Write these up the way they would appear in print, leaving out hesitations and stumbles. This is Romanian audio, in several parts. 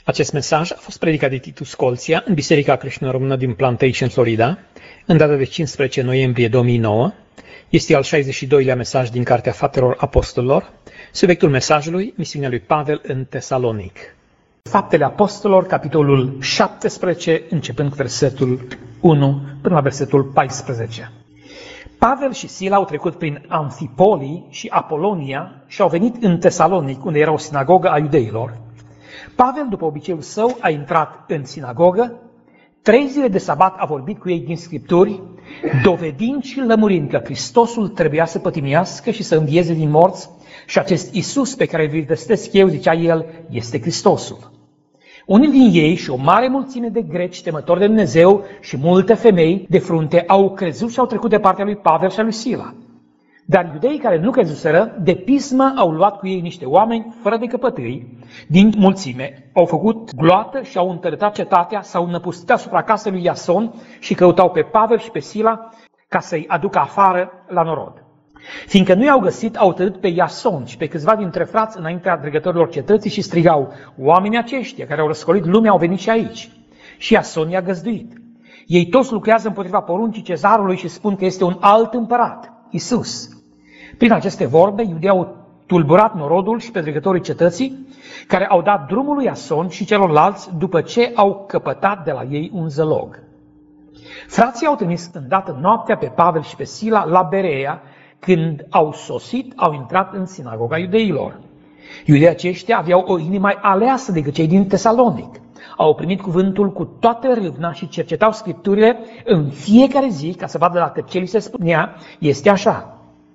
Acest mesaj a fost predicat de Titu Scolția în Biserica Creștină Română din Plantation, Florida, în data de 15 noiembrie 2009. Este al 62-lea mesaj din Cartea Faptelor Apostolilor. Subiectul mesajului, misiunea lui Pavel în Tesalonic. Faptele Apostolilor, capitolul 17, începând cu versetul 1 până la versetul 14. Pavel și Sila au trecut prin Amfipolii și Apolonia și au venit în Tesalonic, unde era o sinagogă a iudeilor. Pavel, după obiceiul său, a intrat în sinagogă, 3 zile de sabat a vorbit cu ei din Scripturi, dovedind și lămurind că Hristosul trebuia să pătimească și să învieze din morți și acest Iisus pe care îl vestesc eu, zicea el, este Hristosul. Unii din ei și o mare mulțime de greci temători de Dumnezeu și multe femei de frunte au crezut și au trecut de partea lui Pavel și a lui Sila. Dar iudeii care nu crezuseră, de pismă au luat cu ei niște oameni fără de căpătâi din mulțime, au făcut gloată și au întărătat cetatea, s-au năpustit asupra casei lui Iason și căutau pe Pavel și pe Sila ca să-i aducă afară la norod. Fiindcă nu i-au găsit, au tăiat pe Iason și pe câțiva dintre frați înaintea dregătorilor cetății și strigau: oamenii aceștia care au răscolit lumea au venit și aici. Și Iason i-a găzduit. Ei toți lucrează împotriva poruncii cezarului și spun că este un alt împărat, Iisus. Prin aceste vorbe, iudeii au tulburat norodul și pe dregătorii cetății, care au dat drumul lui Iason și celorlalți după ce au căpătat de la ei un zălog. Frații au trimis îndată noaptea pe Pavel și pe Sila la Berea. Când au sosit, au intrat în sinagoga iudeilor. Iudeii aceștia aveau o inimă mai aleasă decât cei din Tesalonic. Au primit cuvântul cu toată râvna și cercetau Scripturile în fiecare zi ca să vadă dacă ce li se spunea este așa.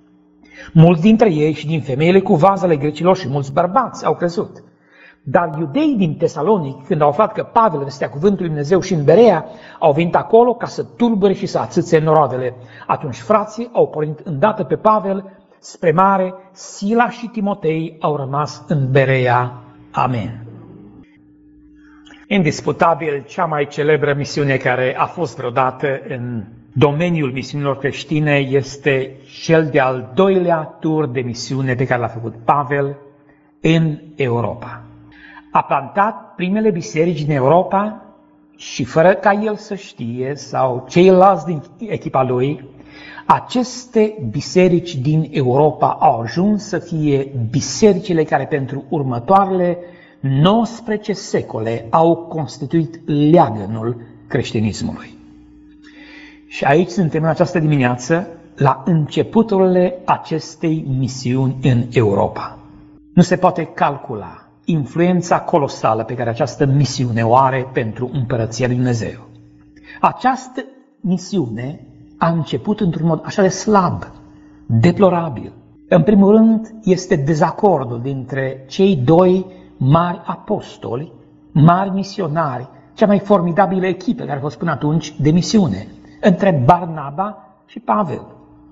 Mulți dintre ei și din femeile cu vazele grecilor și mulți bărbați au crezut. Dar iudeii din Tesalonic, când au aflat că Pavel vestea cuvântul lui Dumnezeu și în Berea, au venit acolo ca să tulbure și să atâțe noroadele. Atunci frații au pornit îndată pe Pavel spre mare, Sila și Timotei au rămas în Berea. Amen. Indisputabil, cea mai celebră misiune care a fost vreodată în domeniul misiunilor creștine este cel de-al doilea tur de misiune pe care l-a făcut Pavel în Europa. A plantat primele biserici din Europa și fără ca el să știe sau ceilalți din echipa lui, aceste biserici din Europa au ajuns să fie bisericile care pentru următoarele 19 secole au constituit leagănul creștinismului. Și aici suntem în această dimineață la începuturile acestei misiuni în Europa. Nu se poate calcula influența colosală pe care această misiune o are pentru Împărăția lui Dumnezeu. Această misiune a început într-un mod așa de slab, deplorabil. În primul rând este dezacordul dintre cei doi mari apostoli, mari misionari, cea mai formidabilă echipă care a fost până atunci de misiune, între Barnaba și Pavel.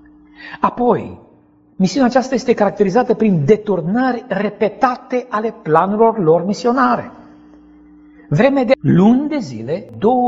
Apoi, misiunea aceasta este caracterizată prin deturnări repetate ale planurilor lor misionare. Vreme de luni de zile,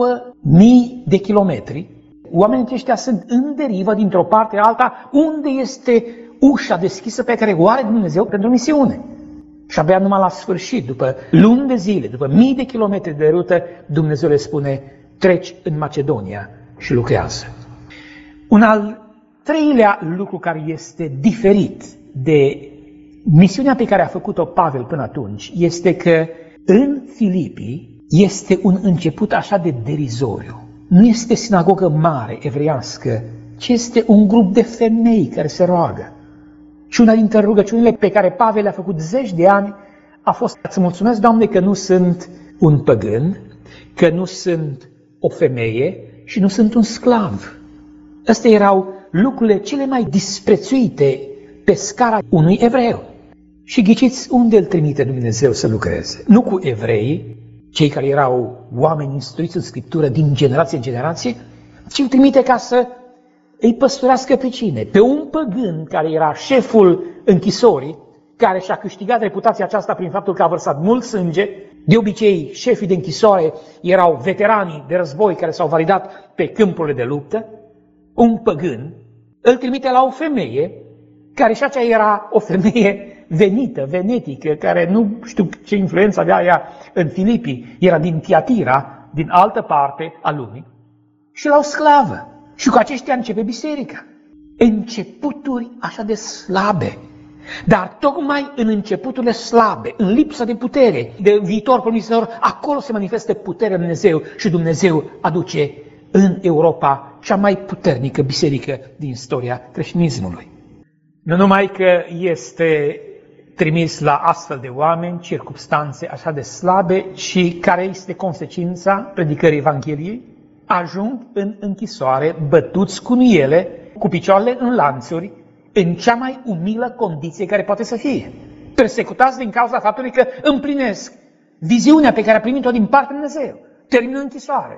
2000 de kilometri, oamenii aceștia sunt în derivă dintr-o parte alta, unde este ușa deschisă pe care o are Dumnezeu pentru misiune. Și abia numai la sfârșit, după luni de zile, după mii de kilometri de rută, Dumnezeu le spune: treci în Macedonia și lucrează. Un al treilea lucru care este diferit de misiunea pe care a făcut-o Pavel până atunci este că în Filipii este un început așa de derizoriu. Nu este sinagogă mare evreiască, ci este un grup de femei care se roagă. Și una dintre rugăciunile pe care Pavel le-a făcut 10 de ani a fost: îți mulțumesc, Doamne, că nu sunt un păgân, că nu sunt o femeie și nu sunt un sclav. Astea erau lucrurile cele mai disprețuite pe scara unui evreu. Și ghiciți unde îl trimite Dumnezeu să lucreze? Nu cu evreii, cei care erau oameni instruiți în Scriptură din generație în generație, ci îl trimite ca să îi păstorească pe cine? Pe un păgân care era șeful închisorii, care și-a câștigat reputația aceasta prin faptul că a vărsat mult sânge. De obicei, șefii de închisoare erau veteranii de război care s-au validat pe câmpurile de luptă. Un păgân îl trimite la o femeie, care și aceea era o femeie venită, venetică, care nu știu ce influență avea ea în Filipii, era din Tiatira, din altă parte a lumii, și la o sclavă. Și cu aceștia începe biserica. Începuturi așa de slabe. Dar tocmai în începuturile slabe, în lipsa de putere, de viitor promițător, acolo se manifestă puterea Lui Dumnezeu și Dumnezeu aduce în Europa cea mai puternică biserică din istoria creștinismului. Nu numai că este trimis la astfel de oameni, circumstanțe așa de slabe, și care este consecința predicării Evangheliei, ajung în închisoare, bătuți cu nuiele, cu picioarele în lanțuri, în cea mai umilă condiție care poate să fie. Persecutați din cauza faptului că împlinesc viziunea pe care a primit-o din partea Lui Dumnezeu. Termină închisoare.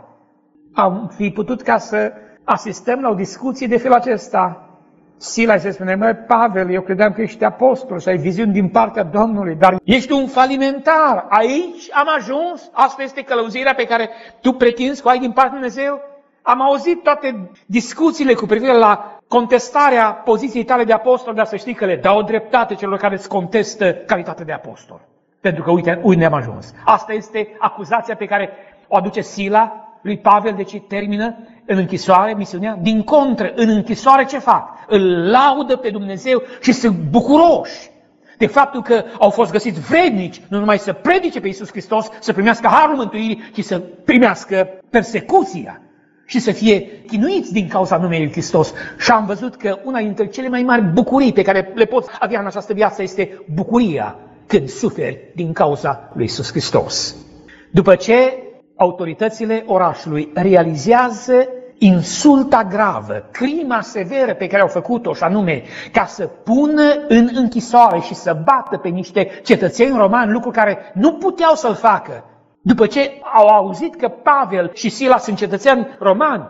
Am fi putut ca să asistăm la o discuție de felul acesta. Sila se spune: măi, Pavel, eu credeam că ești apostol și ai viziuni din partea Domnului, dar ești un falimentar. Aici am ajuns, asta este călăuzirea pe care tu pretinzi că ai din partea Dumnezeu. Am auzit toate discuțiile cu privire la contestarea poziției tale de apostol, dar să știi că le dau dreptate celor care îți contestă calitatea de apostol. Pentru că uite am ajuns. Asta este acuzația pe care o aduce Sila lui Pavel, deci termină în închisoare misiunea. Din contră, în închisoare ce fac? Îl laudă pe Dumnezeu și sunt bucuroși de faptul că au fost găsiți vrednici, nu numai să predice pe Iisus Hristos, să primească harul mântuirii, ci să primească persecuția și să fie chinuiți din cauza numelui Lui Hristos. Și am văzut că una dintre cele mai mari bucurii pe care le poți avea în această viață este bucuria când suferi din cauza lui Iisus Hristos. După ce autoritățile orașului realizează insulta gravă, crima severă pe care au făcut-o, și anume ca să pună în închisoare și să bată pe niște cetățeni romani, lucru care nu puteau să-l facă, după ce au auzit că Pavel și Sila sunt cetățeni romani,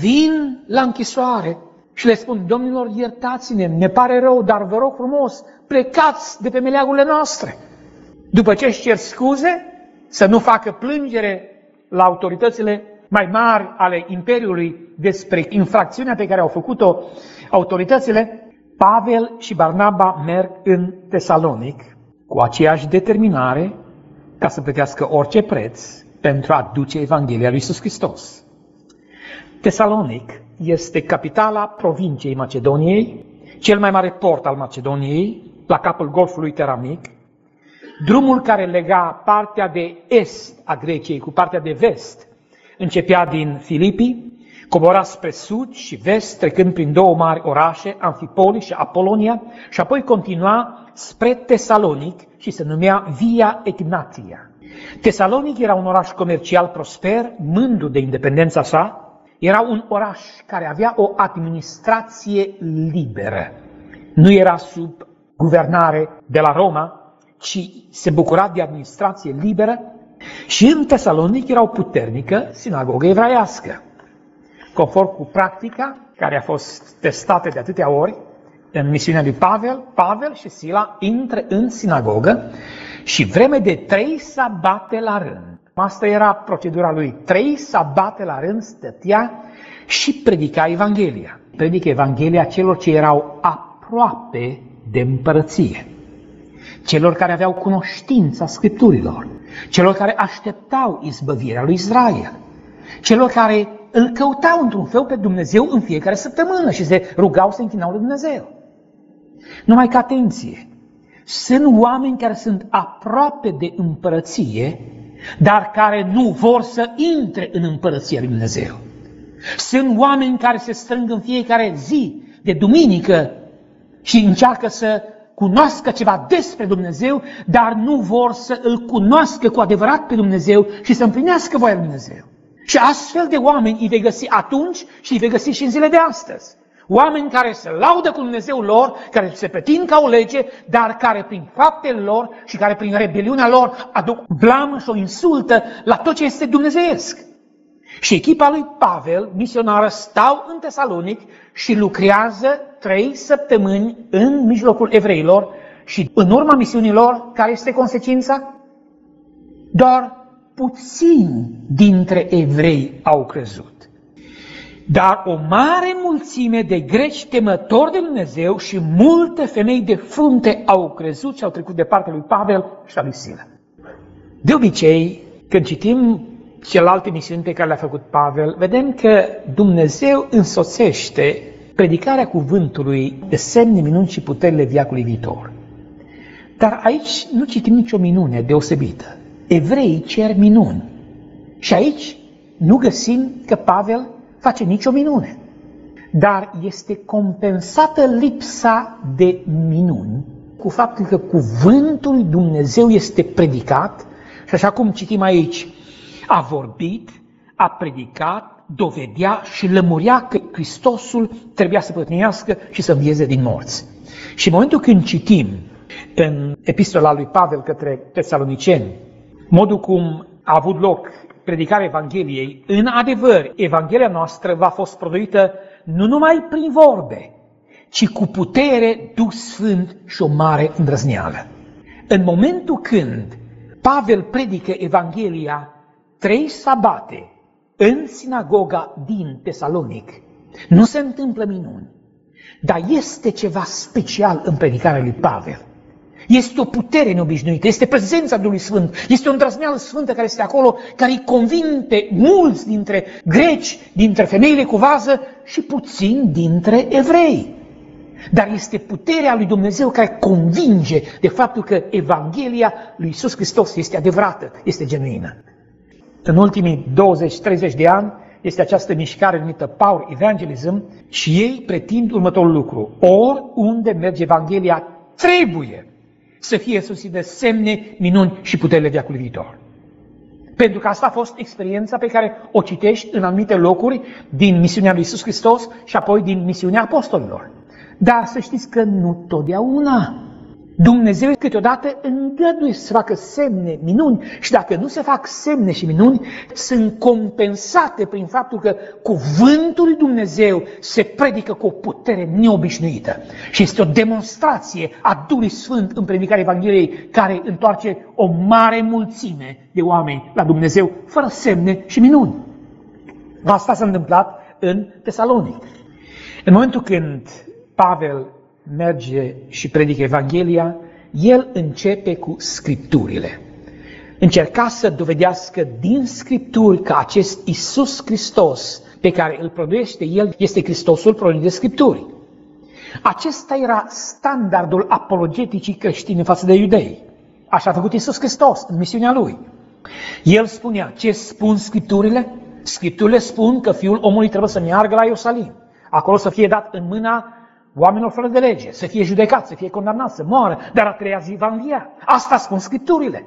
vin la închisoare și le spun: domnilor, iertați-ne, ne pare rău, dar vă rog frumos, plecați de pe meleagurile noastre. După ce își cer scuze, să nu facă plângere la autoritățile mai mari ale Imperiului despre infracțiunea pe care au făcut-o autoritățile, Pavel și Barnaba merg în Tesalonic cu aceeași determinare ca să plătească orice preț pentru a duce Evanghelia lui Iisus Hristos. Tesalonic este capitala provinciei Macedoniei, cel mai mare port al Macedoniei, la capul Golfului Teramic, drumul care lega partea de est a Greciei cu partea de vest începea din Filipii, cobora spre sud și vest, trecând prin două mari orașe, Amfipoli și Apolonia, și apoi continua spre Tesalonic și se numea Via Egnatia. Tesalonic era un oraș comercial prosper, mândru de independența sa, era un oraș care avea o administrație liberă. Nu era sub guvernare de la Roma, ci se bucura de administrație liberă, și în Tesalonic era o puternică sinagogă evraiască. Conform cu practica care a fost testată de atâtea ori în misiunea lui Pavel și Sila intră în sinagogă și vreme de 3 sabate la rând, asta era procedura lui, 3 sabate la rând stătea și predica Evanghelia. Predica Evanghelia celor ce erau aproape de împărăție, celor care aveau cunoștința Scripturilor, celor care așteptau izbăvirea lui Israel, celor care îl căutau într-un fel pe Dumnezeu în fiecare săptămână și se rugau să închinau lui Dumnezeu. Numai că, atenție, sunt oameni care sunt aproape de împărăție, dar care nu vor să intre în împărăția lui Dumnezeu. Sunt oameni care se strâng în fiecare zi de duminică și încearcă să cunoască ceva despre Dumnezeu, dar nu vor să îl cunoască cu adevărat pe Dumnezeu și să împlinească voia lui Dumnezeu. Și astfel de oameni îi vei găsi atunci și îi vei găsi și în zile de astăzi. Oameni care se laudă cu Dumnezeu lor, care se pretind ca o lege, dar care prin faptele lor și care prin rebeliunea lor aduc blamă și o insultă la tot ce este dumnezeiesc. Și echipa lui Pavel, misionară, stau în Tesalonic și lucrează 3 săptămâni în mijlocul evreilor și în urma misiunilor, care este consecința? Doar puțini dintre evrei au crezut. Dar o mare mulțime de greci temători de Dumnezeu și multe femei de frunte au crezut și au trecut de partea lui Pavel și a lui Sila. De obicei, când citim celelalte misiuni pe care le-a făcut Pavel, vedem că Dumnezeu însoțește predicarea cuvântului de semne, minuni și puterile veacului viitor. Dar aici nu citim nicio minune deosebită. Evreii cer minuni. Și aici nu găsim că Pavel face nicio minune. Dar este compensată lipsa de minuni cu faptul că cuvântul lui Dumnezeu este predicat și așa cum citim aici, a vorbit, a predicat, dovedea și lămurea că Hristosul trebuia să pătrânească și să învieze din morți. Și în momentul când citim în epistola lui Pavel către Tesaloniceni, modul cum a avut loc predicarea Evangheliei, în adevăr, Evanghelia noastră va fost produită nu numai prin vorbe, ci cu putere, Duh Sfânt și o mare îndrăzneală. În momentul când Pavel predică Evanghelia 3 sabate în sinagoga din Tesalonic, nu se întâmplă minuni, dar este ceva special în predicarea lui Pavel. Este o putere neobișnuită, este prezența Duhului Sfânt, este o îndrăzneală sfântă care este acolo, care îi convine mulți dintre greci, dintre femeile cu vază și puțin dintre evrei. Dar este puterea lui Dumnezeu care convinge de faptul că Evanghelia lui Iisus Hristos este adevărată, este genuină. În ultimii 20-30 de ani este această mișcare numită Power Evangelism și ei pretind următorul lucru. Oriunde merge Evanghelia, trebuie să fie susținut de semne, minuni și puterile veacului viitor. Pentru că asta a fost experiența pe care o citești în anumite locuri din misiunea lui Iisus Hristos și apoi din misiunea apostolilor. Dar să știți că nu totdeauna. Dumnezeu câteodată îngăduie să facă semne, minuni și dacă nu se fac semne și minuni, sunt compensate prin faptul că cuvântul lui Dumnezeu se predică cu o putere neobișnuită. Și este o demonstrație a Duhului Sfânt în predicarea Evangheliei care întoarce o mare mulțime de oameni la Dumnezeu fără semne și minuni. Asta s-a întâmplat în Tesalonic. În momentul când Pavel merge și predică Evanghelia, el începe cu Scripturile. Încerca să dovedească din Scripturi că acest Iisus Hristos pe care îl producește el este Hristosul provenit de Scripturi. Acesta era standardul apologeticii creștine față de iudei. Așa a făcut Iisus Hristos în misiunea lui. El spunea, ce spun Scripturile? Scripturile spun că Fiul omului trebuie să meargă la Ierusalim. Acolo să fie dat în mâna oamenilor fără de lege, să fie judecat, să fie condamnat, să moară, dar a treia zi va învia. Asta spun Scripturile.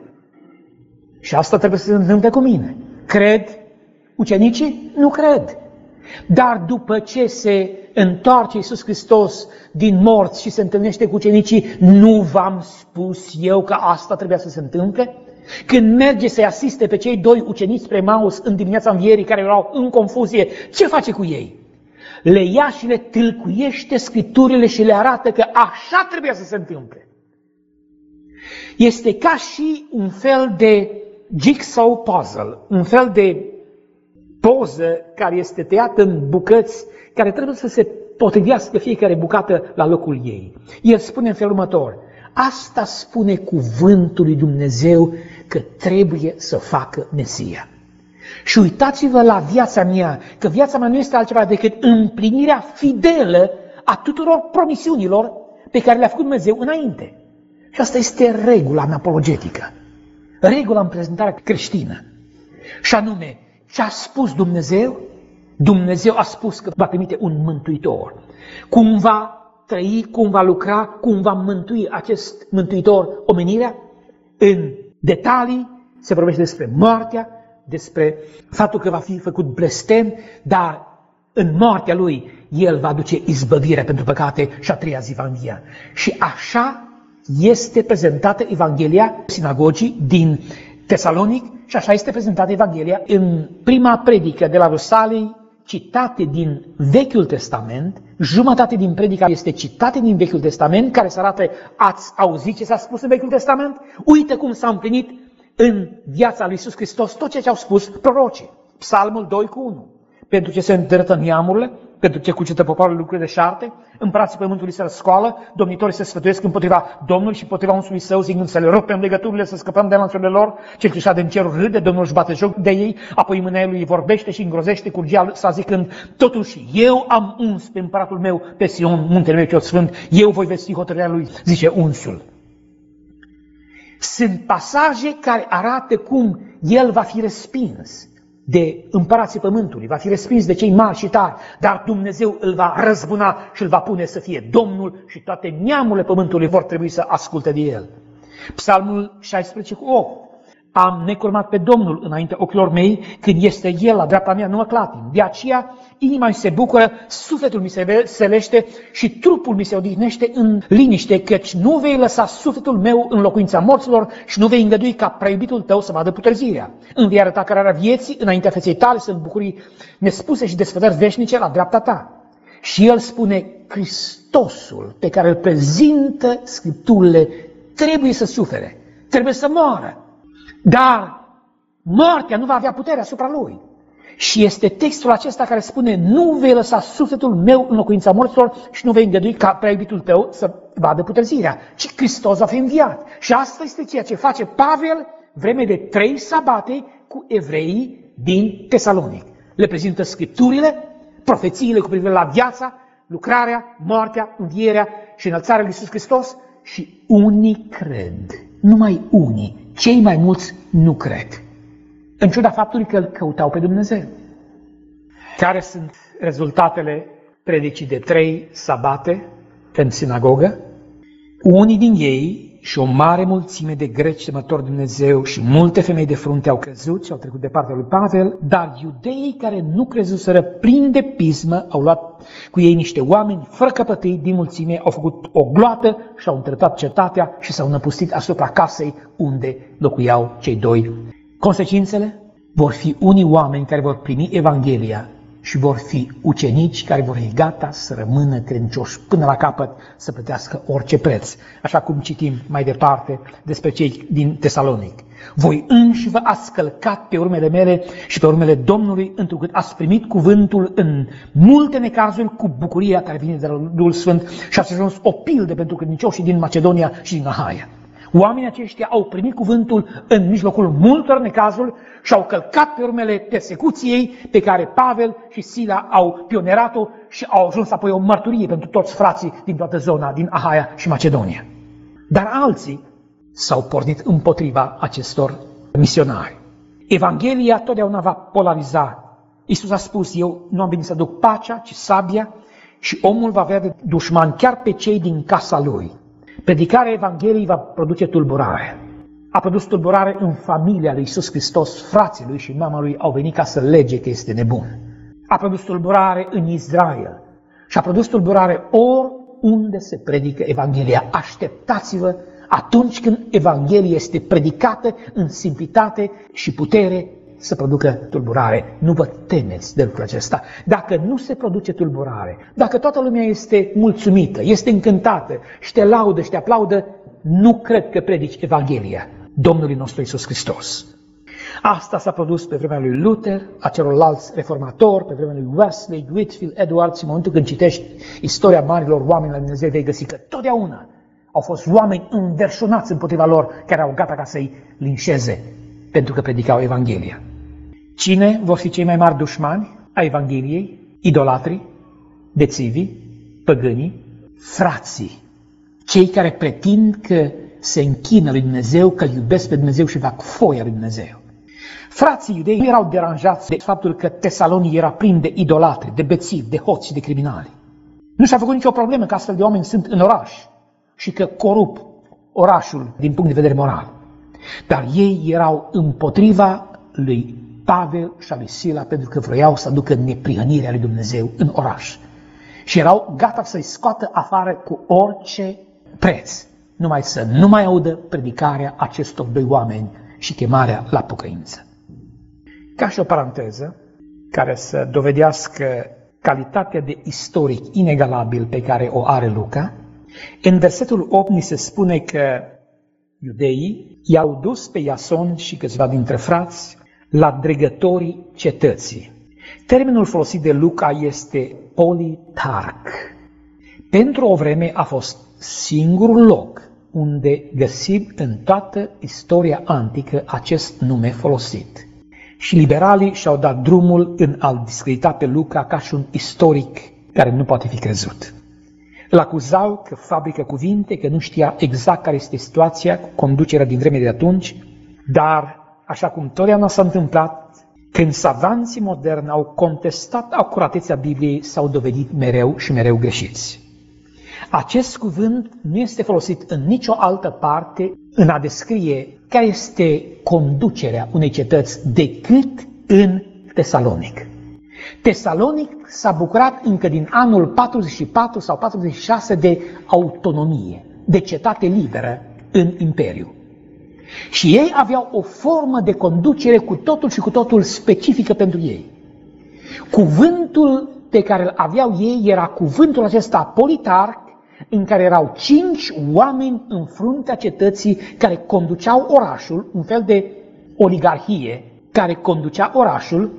Și asta trebuie să se întâmple cu mine. Cred ucenicii? Nu cred. Dar după ce se întoarce Iisus Hristos din morți și se întâlnește cu ucenicii, nu v-am spus eu că asta trebuia să se întâmple? Când merge să-i asiste pe cei 2 ucenici spre Emaus în dimineața învierii care erau în confuzie, ce face cu ei? Le ia și le tâlcuiește Scripturile și le arată că așa trebuia să se întâmple. Este ca și un fel de jigsaw puzzle, un fel de poză care este tăiată în bucăți, care trebuie să se potrivească fiecare bucată la locul ei. El spune în felul următor, asta spune cuvântul lui Dumnezeu că trebuie să facă Mesia. Și uitați-vă la viața mea, că viața mea nu este altceva decât împlinirea fidelă a tuturor promisiunilor pe care le-a făcut Dumnezeu înainte. Și asta este regula în apologetică, regula în prezentarea creștină. Și anume, ce a spus Dumnezeu? Dumnezeu a spus că va trimite un mântuitor. Cum va trăi, cum va lucra, cum va mântui acest mântuitor omenirea? În detalii se vorbește despre moartea, despre faptul că va fi făcut blestem, dar în moartea lui el va duce izbăvirea pentru păcate și a treia zi va învia. Și așa este prezentată Evanghelia sinagogii din Tesalonic și așa este prezentată Evanghelia în prima predică de la Rusalii, citate din Vechiul Testament. Jumătate din predica este citate din Vechiul Testament, care să arate, ați auzit ce s-a spus în Vechiul Testament? Uite cum s-a împlinit în viața lui Iisus Hristos tot ceea ce au spus prorocii. Psalmul 2:1, pentru ce se îndreptă neamurile, pentru ce cucetă poporul lucruri deșarte, împărații pământului se răscoală, domnitorii se sfătuiesc împotriva Domnului și împotriva unsului său, zicând să le rupem legăturile, să scăpăm de lanțurile lor. Cel ce șade în cerul râde, Domnul își bate joc de ei, apoi mâna lui vorbește și îngrozește cu urgia sa zicând, totuși eu am uns pe împăratul meu pe Sion, muntele meu cel sfânt, eu voi vesti hotărârea lui, zice unsul. Sunt pasaje care arată cum el va fi respins de împărații pământului, va fi respins de cei mari și tari, dar Dumnezeu îl va răzbuna și îl va pune să fie Domnul și toate neamurile pământului vor trebui să asculte de el. Psalmul 16 cu 8. Am necurmat pe Domnul înaintea ochilor mei, când este El la dreapta mea, nu mă clatin. De aceea inima mi se bucură, sufletul mi se veselește și trupul mi se odihnește în liniște, căci nu vei lăsa sufletul meu în locuința morților și nu vei îngădui ca preiubitul tău să vadă putrăzirea. Îmi vei arăta cărarea vieții, înaintea feței tale sunt bucurii nespuse și desfătări veșnice la dreapta ta. Și el spune, Hristosul pe care îl prezintă Scripturile trebuie să sufere, trebuie să moară. Dar moartea nu va avea putere asupra lui. Și este textul acesta care spune, nu vei lăsa sufletul meu în locuința morților și nu vei îngădui ca prea iubitul tău să vadă putrăzirea, ci Hristos va fi înviat. Și asta este ceea ce face Pavel vreme de 3 sabate cu evreii din Tesalonic. Le prezintă Scripturile, profețiile cu privire la viața, lucrarea, moartea, învierea și înălțarea lui Iisus Hristos și unii cred, numai unii. Cei mai mulți nu cred, în ciuda faptului că îl căutau pe Dumnezeu. Care sunt rezultatele predicii de 3 sabate în sinagogă? Unii din ei și o mare mulțime de greci temători de Dumnezeu și multe femei de frunte au crezut și au trecut de partea lui Pavel, dar iudeii care nu crezuseră prin de pismă au luat cu ei niște oameni fără căpătâi din mulțime, au făcut o gloată și au întărtat cetatea și s-au năpustit asupra casei unde locuiau cei 2. Consecințele? Vor fi unii oameni care vor primi Evanghelia și vor fi ucenici care vor fi gata să rămână credincioși până la capăt, să plătească orice preț. Așa cum citim mai departe despre cei din Tesalonic. Voi înși vă ați călcat pe urmele mele și pe urmele Domnului, întrucât ați primit cuvântul în multe necazuri cu bucuria care vine de la Duhul Sfânt și ați ajuns o pildă pentru credincioșii din Macedonia și din Ahaia. Oamenii aceștia au primit cuvântul în mijlocul multor necazuri și au călcat pe urmele persecuției pe care Pavel și Sila au pionerat-o și au ajuns apoi o mărturie pentru toți frații din toată zona, din Ahaia și Macedonia. Dar alții s-au pornit împotriva acestor misionari. Evanghelia totdeauna va polariza. Iisus a spus, eu nu am venit să duc pacea, ci sabia, și omul va avea de dușman chiar pe cei din casa lui. Predicarea Evangheliei va produce tulburare. A produs tulburare în familia lui Iisus Hristos, frații lui și mama lui au venit ca să lege că este nebun. A produs tulburare în Israel și a produs tulburare oriunde se predică Evanghelia. Așteptați-vă atunci când Evanghelia este predicată în simplitate și putere să producă tulburare. Nu vă temeți de lucrul acesta. Dacă nu se produce tulburare, dacă toată lumea este mulțumită, este încântată și te laudă și te aplaudă, nu cred că predici Evanghelia Domnului nostru Iisus Hristos. Asta s-a produs pe vremea lui Luther, a celorlalți reformatori, pe vremea lui Wesley, Whitefield, Edwards. În momentul când citești istoria marilor oameni la Dumnezeu, vei găsi că totdeauna au fost oameni înverșunați împotriva lor, care au gata ca să-i linșeze pentru că predicau Evanghelia. Cine vor fi cei mai mari dușmani a Evangheliei? Idolatrii, bețivii, păgânii, frații, cei care pretind că se închină lui Dumnezeu, că îl iubesc pe Dumnezeu și fac foia lui Dumnezeu. Frații iudei nu erau deranjați de faptul că Tesalonii era plin de idolatri, de bețivi, de hoți și de criminali. Nu și-a făcut nicio problemă că astfel de oameni sunt în oraș și că corup orașul din punct de vedere moral. Dar ei erau împotriva lui Pavel și a lui Sila pentru că vroiau să aducă neprihănirea lui Dumnezeu în oraș. Și erau gata să-i scoată afară cu orice preț, numai să nu mai audă predicarea acestor 2 oameni și chemarea la pocăință. Ca și o paranteză care să dovedească calitatea de istoric inegalabil pe care o are Luca, în versetul 8 ni se spune că iudeii i-au dus pe Iason și câțiva dintre frați la dregătorii cetății Termenul folosit de Luca este politarc. Pentru o vreme a fost singurul loc unde găsim în toată istoria antică acest nume folosit. Și liberalii și-au dat drumul în a-l discredita pe Luca ca și un istoric care nu poate fi crezut. Îl acuzau că fabrică cuvinte, că nu știa exact care este situația cu conducerea din vremea de atunci, dar, așa cum totdeauna s-a întâmplat, când savanții moderni au contestat acuratețea Bibliei, s-au dovedit mereu și mereu greșiți. Acest cuvânt nu este folosit în nicio altă parte în a descrie care este conducerea unei cetăți decât în Tesalonic. Tesalonic s-a bucurat încă din anul 44 sau 46 de autonomie, de cetate liberă în imperiu. Și ei aveau o formă de conducere cu totul și cu totul specifică pentru ei. Cuvântul pe care îl aveau ei era cuvântul acesta politarc, în care erau 5 oameni în fruntea cetății care conduceau orașul, un fel de oligarhie care conducea orașul,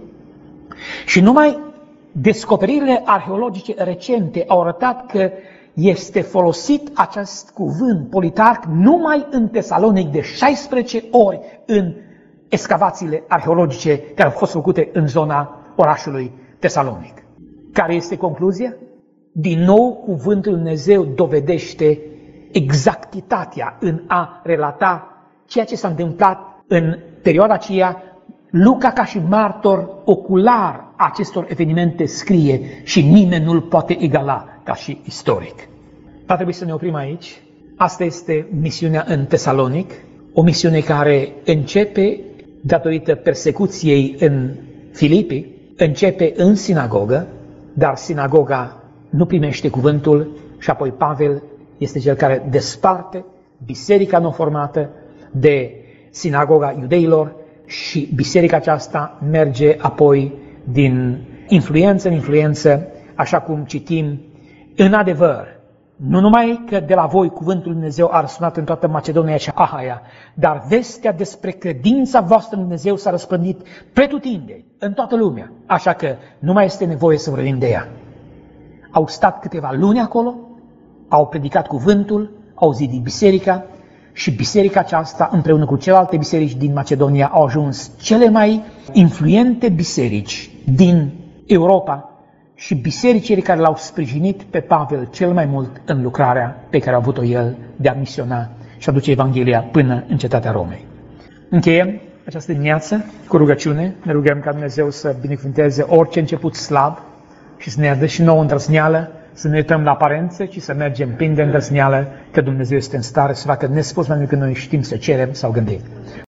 și numai descoperirile arheologice recente au arătat că este folosit acest cuvânt politarc numai în Tesalonic de 16 ori în excavațiile arheologice care au fost făcute în zona orașului Tesalonic. Care este concluzia? Din nou, cuvântul Lui Dumnezeu dovedește exactitatea în a relata ceea ce s-a întâmplat în perioada aceea. Luca, ca și martor ocular acestor evenimente, scrie și nimeni nu-l poate egala ca și istoric. Va trebui să ne oprim aici. Asta este misiunea în Tesalonic, o misiune care începe datorită persecuției în Filipi, începe în sinagogă, dar sinagoga nu primește cuvântul și apoi Pavel este cel care desparte biserica nou formată de sinagoga iudeilor și biserica aceasta merge apoi din influență în influență, așa cum citim, în adevăr, nu numai că de la voi cuvântul Lui Dumnezeu a răsunat în toată Macedonia și Ahaia, dar vestea despre credința voastră în Dumnezeu s-a răspândit pretutindeni, în toată lumea, așa că nu mai este nevoie să vorbim de ea. Au stat câteva luni acolo, au predicat cuvântul, au zidit biserica și biserica aceasta, împreună cu celelalte biserici din Macedonia, au ajuns cele mai influente biserici din Europa și bisericile care l-au sprijinit pe Pavel cel mai mult în lucrarea pe care a avut-o el de a misiona și a duce Evanghelia până în cetatea Romei. Încheiem această dimineață cu rugăciune. Ne rugăm ca Dumnezeu să binecuvânteze orice început slab și să ne dea și nouă îndrăzneală, să ne uităm la aparențe și să mergem plin de îndrăzneală că Dumnezeu este în stare să facă nespus mai mult când noi știm să cerem sau gândim.